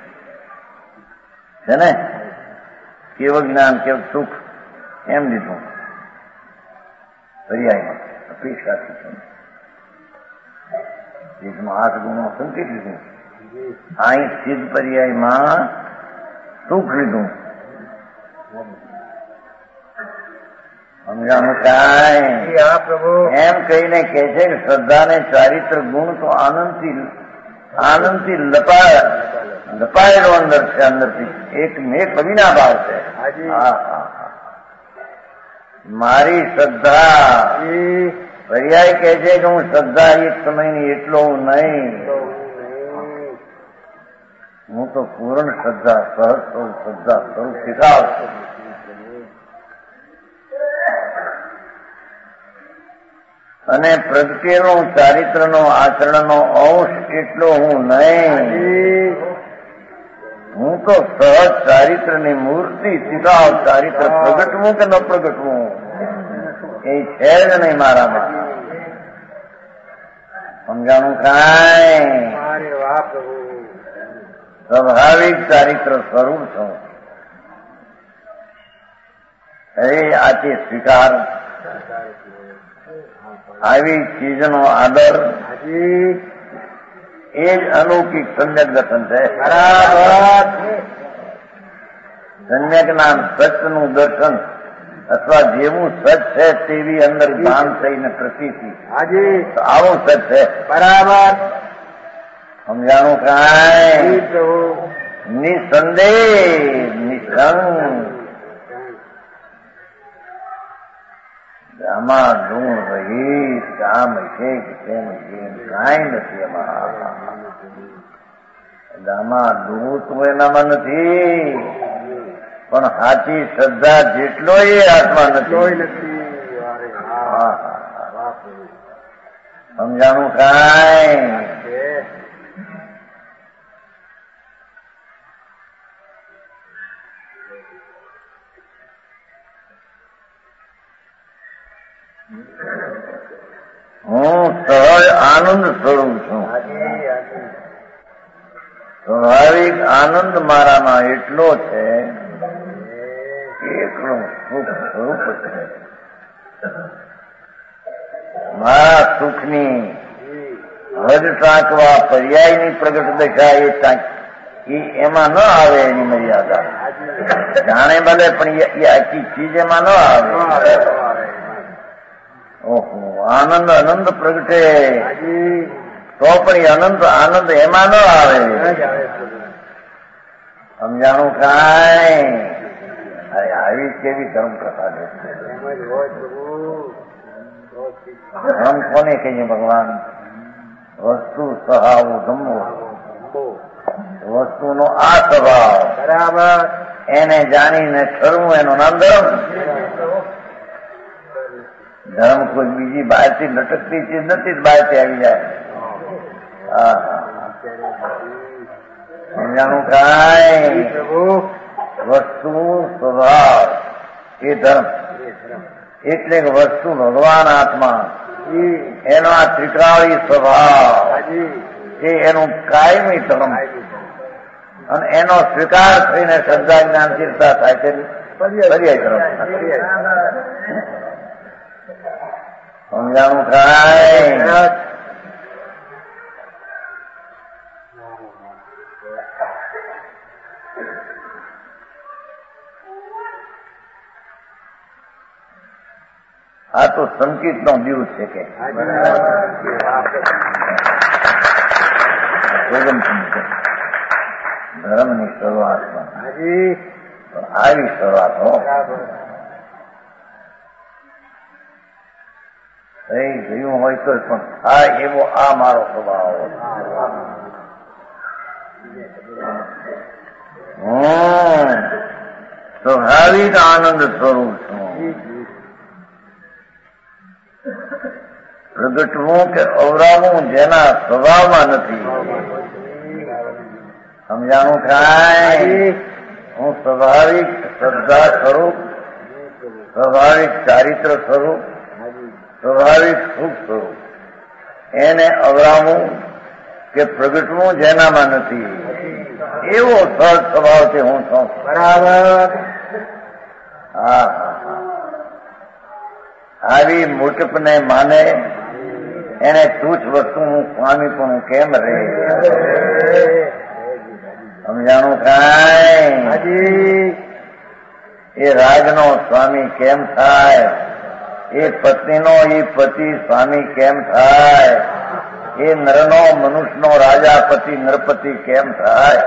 છે ને કેવું જ્ઞાન કેવું સુખ એમ લીધું. પર્યાયમાં અપેક્ષાથી છે. ચીજમાં આઠ ગુણો સંકેત લીધું. અહીં ચીજ પર્યાયમાં સુખ લીધું. સમજાણું કાંઈ? એમ કહીને કે છે કે શ્રદ્ધા ને ચારિત્ર ગુણ તો આનંદથી આનંદથી લપાય લપાયેલો અંદર છે. અંદરથી એક મેઘ અવિનાભાવ છે. હા હા મારી શ્રદ્ધા પર્યાય કહે છે કે હું શ્રદ્ધા એક સમયની એટલો હું નહીં, હું તો પૂર્ણ શ્રદ્ધા સહજ સ્વરૂપ શ્રદ્ધા સ્વરૂપ શીખાવ છું. અને પ્રગટેલો ચારિત્રનો આચરણનો અંશ એટલો હું નહીં, હું તો સહજ ચારિત્રની મૂર્તિ શીખાવ. ચારિત્ર પ્રગટવું કે ન પ્રગટવું એ છે જ નહીં મારામાં. સમજાણું કાંઈ? સ્વાભાવિક ચારિત્ર સ્વરૂપ છું. અરે આથી સ્વીકાર, આવી ચીજનો આદર, એ જ અલૌકિક સમ્યક દર્શન છે. બરાબર. સમ્યકના સચનું દર્શન અથવા જેવું સચ છે તેવી અંદર ભાન થઈને પ્રતીતિ, તો આવું સચ છે. બરાબર. સમજાણું કાંઈ? નિસંદેહ નિસંગ આમાં ગુણ રહીત આમ છે કે તેમ કાંઈ નથી. એમાં આમાં દૂત એનામાં નથી, પણ સાચી શ્રદ્ધા જેટલો એ આત્મા નથી. સમજાણું કાંઈ? હું સહજ આનંદ સ્વરૂપ છું. સ્વાભાવિક આનંદ મારામાં એટલો છે, એકલું સુખ સ્વરૂપ છે. મારા સુખની હદ ટાંકવા પર્યાયની પ્રગટ દશા એ ટાંક એમાં ન આવે. એની મર્યાદા જાણે ભલે, પણ એ આખી ચીજ એમાં ન આવે. ઓહો, આનંદ અનંત પ્રગટે તો પણ એ અનંત આનંદ એમાં ન આવે. સમજાણું કાંઈ? અરે આવી કેવી ધર્મ કથા છે. ધર્મ કોને કહીએ ભગવાન? વસ્તુ સહાવો ધમવો, વસ્તુનો આ સ્વભાવ બરાબર એને જાણીને ઠરવું, એનું નામ ધર્મ. ધર્મ કોઈ બીજી બહારથી લટકતી ચીજ નથી, બહારથી આવી જાય. સમજાણું કાંઈ? વસ્તુ સ્વભાવ એ ધર્મ, એટલે કે વસ્તુ ભગવાન આત્મા, એનો આ ત્રિકાળી સ્વભાવ એ એનું કાયમી ધર્મ, અને એનો સ્વીકાર થઈને શ્રદ્ધા જ્ઞાન ચિંતા થાય છે પર્યાય ધર્મ. સમજાણું કાંઈ? આ તો સંકિત નો દિવસ છે કે ધર્મની શરૂઆતમાં આવી શરૂઆત હો થઈ ગયું હોય તો પણ થાય એવો આ મારો સ્વભાવ. હું સ્વાભાવિક આનંદ સ્વરૂપ છું. પ્રગટવું કે અવરાવું જેના સ્વભાવમાં નથી. સમજાણું કાંઈ? હું સ્વાભાવિક શ્રદ્ધા સ્વરૂપ, સ્વાભાવિક ચારિત્ર સ્વરૂપ, સ્વાભાવિક સુખ સ્વરૂપ, એને અવરાવું કે પ્રગટવું જેનામાં નથી એવો સહજ સ્વભાવથી હું છું. બરાબર. હા હા હા. આવી મોટપને માને એને તુચ્છ વસ્તુ હું સ્વામી પણ કેમ રહે? સમજાણું કાંઈ? એ રાજનો સ્વામી કેમ થાય? એ પત્નીનો એ પતિ સ્વામી કેમ થાય? એ નરનો મનુષ્યનો રાજા પતિ નરપતિ કેમ થાય?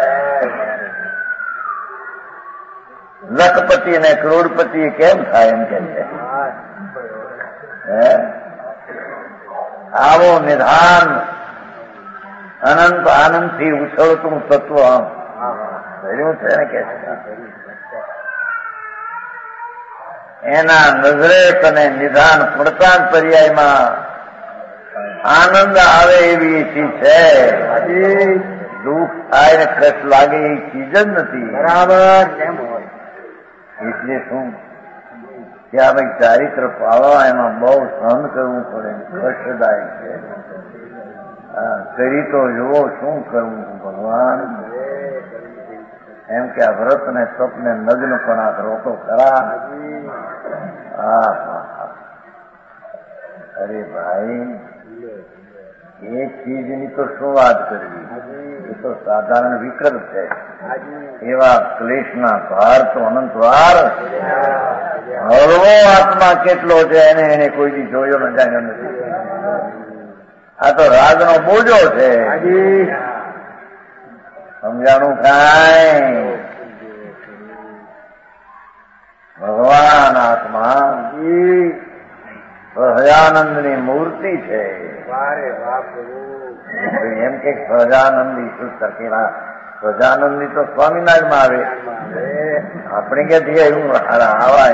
લખપતિ અને કરોડપતિ કેમ થાય? એમ કે છે આવો નિધાન અનંત આનંદથી ઉછળતું તત્વ ધર્યું છે ને કે એના નજરે અને નિધાન પડતા જ પર્યાયમાં આનંદ આવે એવી ચીજ છે. દુઃખ થાય ને કષ્ટ લાગે એ ચીજ જ નથી. બરાબર. કેમ હોય? એટલે શું કે આ ભાઈ ચારિત્ર પાળવા એમાં બહુ સહન કરવું પડે, કષ્ટદાયક છે. કરી તો જુઓ શું કરવું ભગવાન. એમ કે આ વ્રત ને તપ ને નગ્ન પણ આ રોકો ખરા. હા હા હા. અરે ભાઈ, એ ચીજની તો શું વાત કરવી, એ તો સાધારણ વિકલ્પ છે. એવા ક્લેશના ભાર તો અનંતવાર. હળવો આત્મા કેટલો છે એને એને કોઈ દી જોયો ન જાણ્યો નથી. આ તો રાગનો બોજો છે. સમજાણું કાંઈ? ભગવાન આત્મા સહજાનંદની મૂર્તિ છે. એમ કે સહજાનંદી શું કેવા સહજાનંદી તો સ્વામિનારાયણમાં આવે. આપણે ક્યાંથી એવું આવા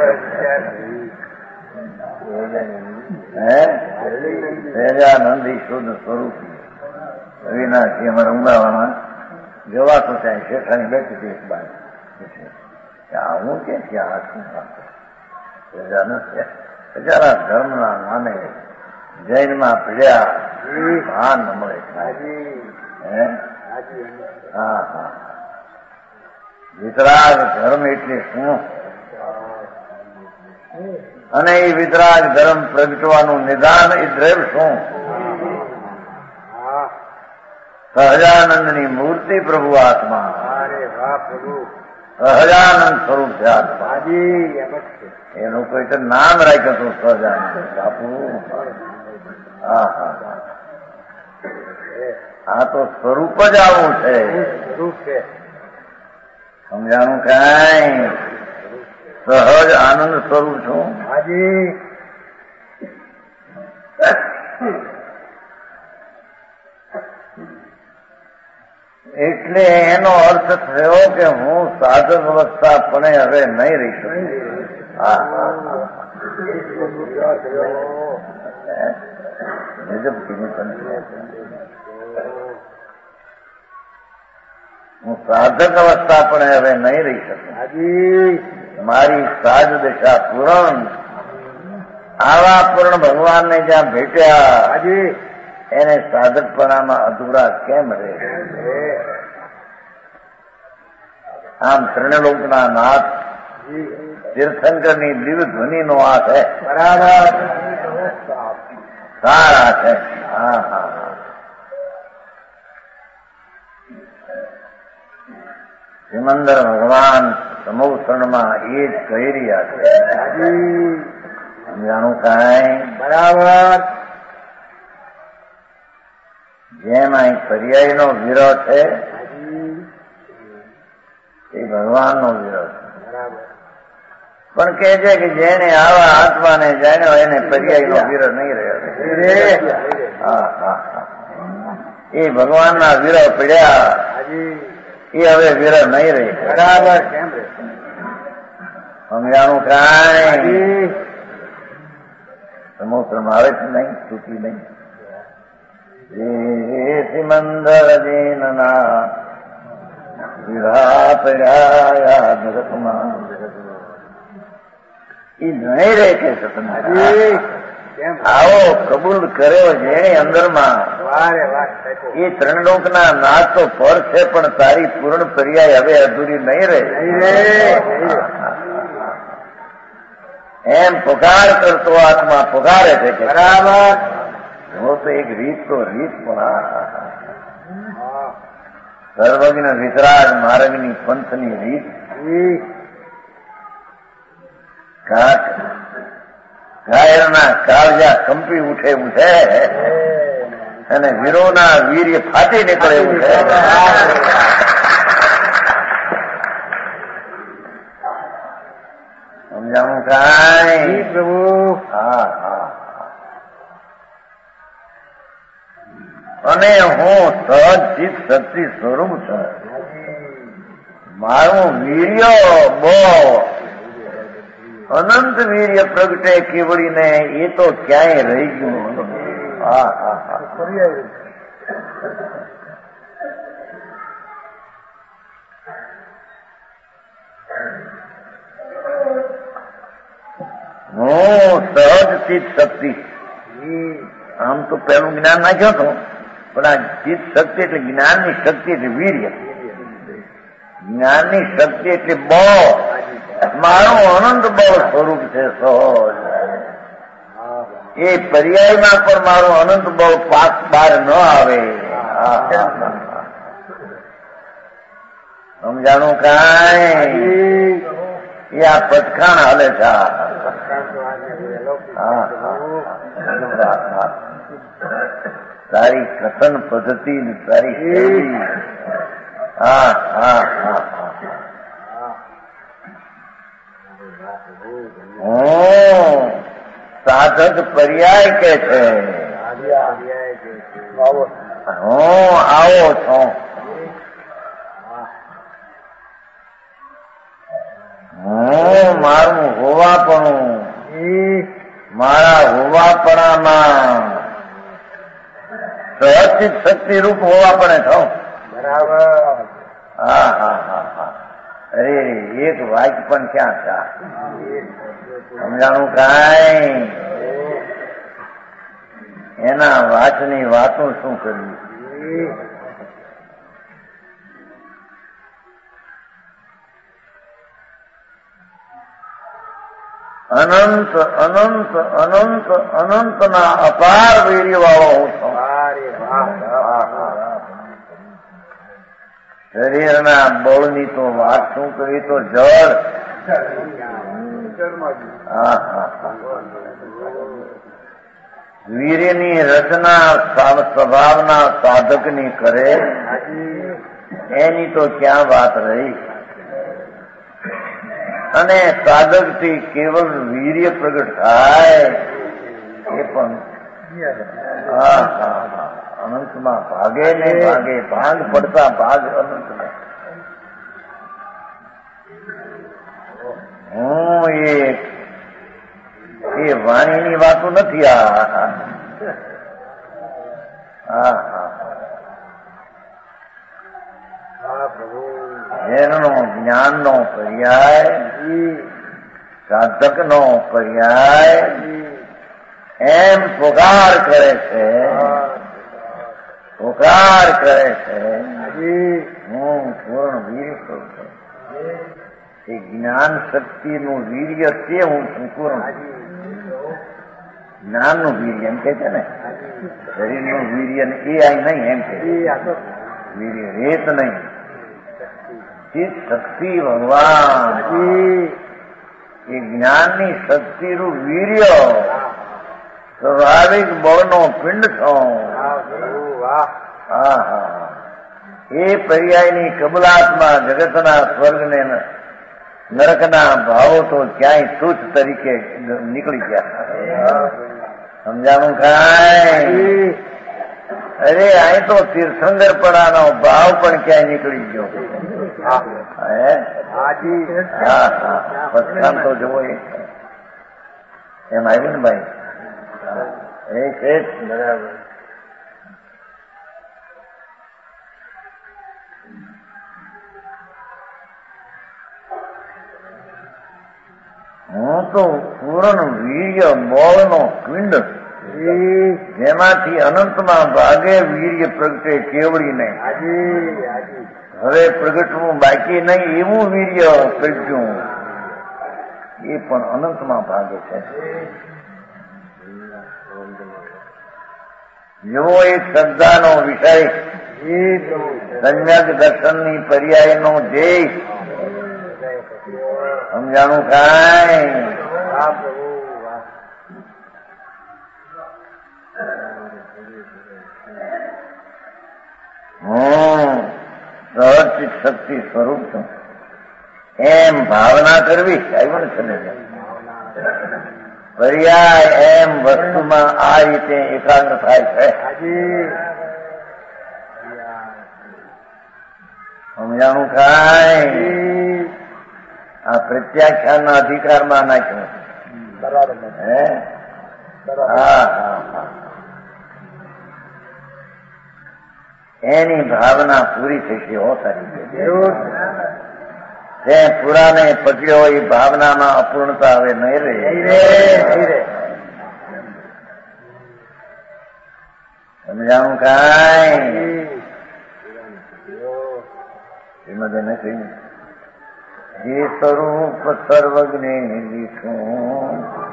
હે સહજાનંદી શુદ્ધ સ્વરૂપી અવિનાશી અમારા ઉમરાવામાં જવાતો ત્યાં શેઠાની બેઠી હતી એક બાદ આવું કે ત્યાં સજાના ધર્મના માને જૈનમાં પીડ્યા ભાન મળે. હે હા હા. વિતરાગ ધર્મ એટલે શું અને એ વિતરાગ ધર્મ પ્રગટવાનું નિદાન એ દ્રવ્ય શું? સહજાનંદની મૂર્તિ પ્રભુ આત્મા. સહજાનંદ સ્વરૂપ છે આત્મા. એનું કોઈ તો નામ રાખ્યું હતું સહજાનંદ બાપુ. હા હા. આ તો સ્વરૂપ જ આવું છે. સમજાણું કાંઈ? સહજ આનંદ સ્વરૂપ છું. એટલે એનો અર્થ થયો કે હું સાધક અવસ્થા પણ હવે નહીં રહી શકું. હા હું સાધક અવસ્થા પણ હવે નહીં રહી શકું. મારી સાજ દશા પૂર્ણ. આવા પૂર્ણ ભગવાનને જ્યાં ભેટ્યા એને સાધકપણામાં અધૂરા કેમ રહે? આમ ત્રણલોકના નાથ તીર્થંકરની દિવ્ય ધ્વનિનો આ છે. બરાબર સારા છે. હા હા હા. સિમંદર ભગવાન સમોસણમાં એ જ કહી રહ્યા છે. સમજાણું કાંઈ? બરાબર. જેમ અહીં પર્યાયનો વિરોહ છે એ ભગવાનનો વિરોહ છે. પણ કહે છે કે જેને આવા આત્માને જાણ્યો એને પર્યાયનો વિરોહ નહીં રહ્યો. હા હા હા. એ ભગવાનના વિરોહ પડ્યા એ હવે વિરોહ નહીં રહે. બરાબર. કેમ રહે? સમજાણું કાંઈ? સમુદ્રમાં આવે છે નહીં, તૂટી નહીં. સિમંદર જીનના વિધા પડ્યા જગતમાં એ નહીં રહે છે. સતનાજી આવો કબૂલ કર્યો જેને અંદરમાં એ ત્રણલોકના નાથ તો પર છે પણ તારી પૂર્ણ પર્યાય હવે અધૂરી નહીં રહે. એમ પુકાર કરતો આત્મા પુકારે છે કે બરાબર. वो तो एक રીત તો રીત પણ સર્વજ્ઞ વિતરાગ માર્ગની પંથની રીત. ઘાયરના કાળજા કંપી ઉઠે એવું છે અને વીરોના વીર્ય ફાટી નીકળે એવું છે. સમજાણું કાંઈ? પ્રભુ. હા હા. અને હું સહજ ચિત્ત શક્તિ સ્વરૂપ છું. મારું વીર્ય બહુ અનંત વીર્ય પ્રગટે કેવડીને એ તો ક્યાંય રહી ગયું. હા હા હા. હું સહજ ચિત્ત શક્તિ. આમ તો પેલું જ્ઞાન નાખ્યો હતો પણ આ ચિત્ત શક્તિ એટલે જ્ઞાનની શક્તિ એટલે વીર્ય. જ્ઞાનની શક્તિ એટલે બળ, મારું અનંત બળ સ્વરૂપ છે સહજ. એ પર્યાયમાં પણ મારું અનંત બળ પાક બહાર ન આવે. સમજાણું કાંઈ? એ આ પથખાણ હાલે છે. તારી કથન પદ્ધતિ તારી શૈલી. હા હા હા હું સાધક પર્યાય કે છે. હું આવો છું. હું મારું હોવાપણું, મારા હોવાપણામાં સહચિત શક્તિ રૂપ હોવાપણે થઉં. બરાબર. હા હા હા હા. અરે એક વાક્ય પણ ક્યાં થયા? સમજાણું કાંઈ? એના વાતની વાતો શું કરવી? અનંત અનંત અનંત અનંતના અપાર વીર્ય વાળો હું છું. શરીરના બળની તો વાત શું કરવી? તો જળ. વીર્યની રચના સ્વભાવના સાધકની કરે એની તો ક્યાં વાત રહી? અને સાધકથી કેવલ વીર્ય પ્રગટ થાય એ પણ હા હા હા અનંતમાં ભાગે ને ભાગે ભાગ પડતા ભાગ અનંત ને. હું એ એ વાણીની વાતો નથી. આ હા હા જેનો જ્ઞાનનો પર્યાય, સાધકનો પર્યાય એમ પુકાર કરે છે, પુકાર કરે છે. હું પૂર્ણ વીર છું. એ જ્ઞાન શક્તિનું વીર્ય તે હું સંપૂર્ણ જ્ઞાનનું વીર્ય એમ કે છે ને, શરીરનું વીર્ય એ અહીં નહીં એમ કે વીર્ય રેત નહીં, ચિત્ત શક્તિ ભગવાન એ જ્ઞાનની શક્તિનું વીર્ય સ્વાભાવિક બળનો પિંડ છો. હા હા એ પર્યાયની કબલાતમાં જગતના સ્વર્ગને નરકના ભાવો તો ક્યાંય તુચ્છ તરીકે નીકળી ગયા. સમજાણું કાંઈ? અરે અહીં તો તીર્થંકરપણાનો ભાવ પણ ક્યાંય નીકળી ગયો. હે હા હા પથખાન તો જવો એ એમ આવ્યું ને ભાઈ? એ છે બરાબર. હું તો પૂર્ણ વીર્ય બળનો પિંડ જેમાંથી અનંતમાં ભાગે વીર્ય પ્રગટે કેવડી નહીં. હવે પ્રગટવું બાકી નહીં એવું વીર્ય પ્રગટ્યું એ પણ અનંતમાં ભાગે છે. જેવો એક શ્રદ્ધાનો વિષય સમ્યક દર્શનની પર્યાયનો ધ્યેય. સમજાણું કાંઈ? હું સહચિત શક્તિ સ્વરૂપ છું એમ ભાવના કરવી. આવ્યું છે ને પર્યાય એમ વસ્તુમાં આ રીતે એકાગ્ર થાય છે. સમજાણું કાંઈ? આ પ્રત્યાખ્યાનના અધિકારમાં નાખ્યું. બરાબર હે? હા હા હા એની ભાવના પૂરી થશે. હો સારી તે પુરાને પકડ્યો એ ભાવનામાં અપૂર્ણતા હવે નહીં રહે. સમજાણું કાંઈ? શ્રીમદ નથી જે સ્વરૂપ સર્વજ્ઞે લીધું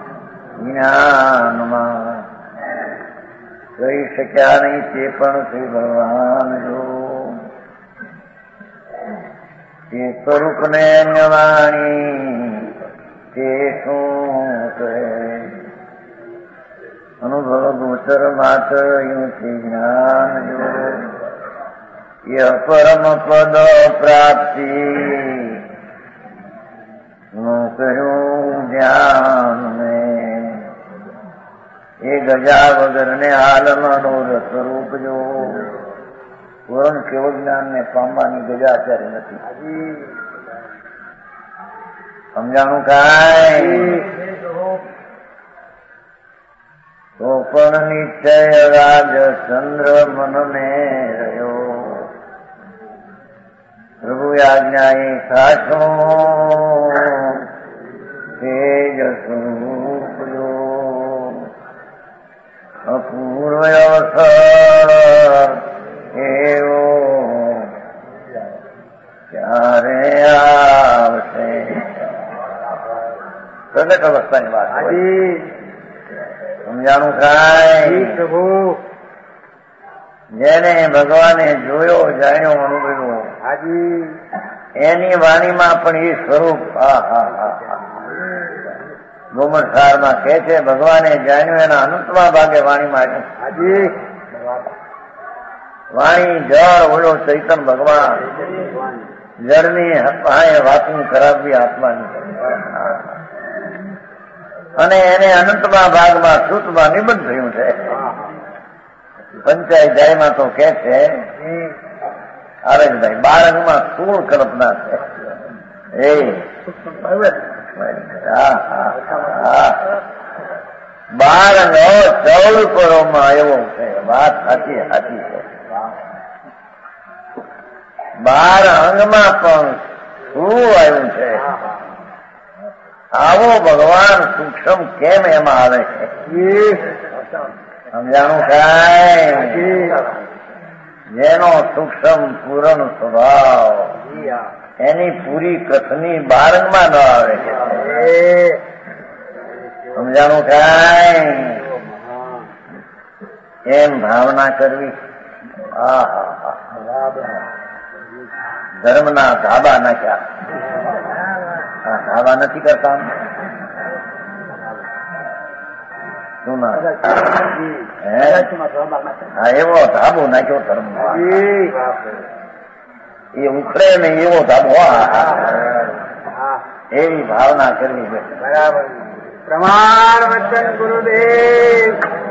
જ્ઞાનમાં કહી શક્યા નહીં તે પણ શ્રી ભગવાન જો તે સ્વરૂપને અન્ય વાણી તે શું કહે અનુભવ ગોચર માત્ર યુથી જ્ઞાન જો ય પરમ પદ પ્રાપ્તિ નું કહ્યું ધ્યાન ને એ ગજા વગર ને હાલમાં સ્વરૂપ જો પૂરણ કેવળ જ્ઞાન ને પામવાની ગજા અત્યારે નથી સમજાણું કાંઈ તો પણ નિશ્ચય રાજચંદ્ર મનને રહ્યો પ્રભુ આજ્ઞા એ સાચો તેજ સ્વરૂપ જો અપૂર્વ અવસર એવો ક્યારે આવશે પ્રગટ અવસ્થાની વાત સમજાણું કાંઈ પ્રભુ જેને ભગવાને જોયો જાણ્યો અનુભવ્યો હાજી એની વાણીમાં પણ એ સ્વરૂપ હા હા હા ગોમર સારમાં કે છે ભગવાને જાણ્યું એના અનંતમાં ભાગે વાણીમાં હાજી વાણી જળ ઓલો ચૈતન ભગવાન જળની પાસે વાતું કરાવવી આત્માની અને એને અનંતમાં ભાગમાં સૂતમાં નિબંધ થયું છે પંચાયતમાં તો કે છે આરજભાઈ બાળકમાં સ્થૂળ કલ્પના છે એ બાળક ચૌદ પરોમાં એવો છે વાત સાચી સાચી છે બાર અંગમાં પણ શું આવ્યું છે આવો ભગવાન સૂક્ષ્મ કેમ એમાં આવે છે સમજાણું કાંઈ જેનો સૂક્ષ્મ પૂરણ સ્વભાવ એની પૂરી કથની બારંગમાં ન આવે છે સમજાણું કાંઈ એમ ભાવના કરવી આ ધર્મના ધાબા નાખ્યા હા ધાબા નથી કરતા શું ના હા એવો ધાબો નાખ્યો ધર્મ એ ઉખડે ને એવો ધાબો એવી ભાવના કરવી બરાબર પ્રમાણ વચન ગુરુદેવ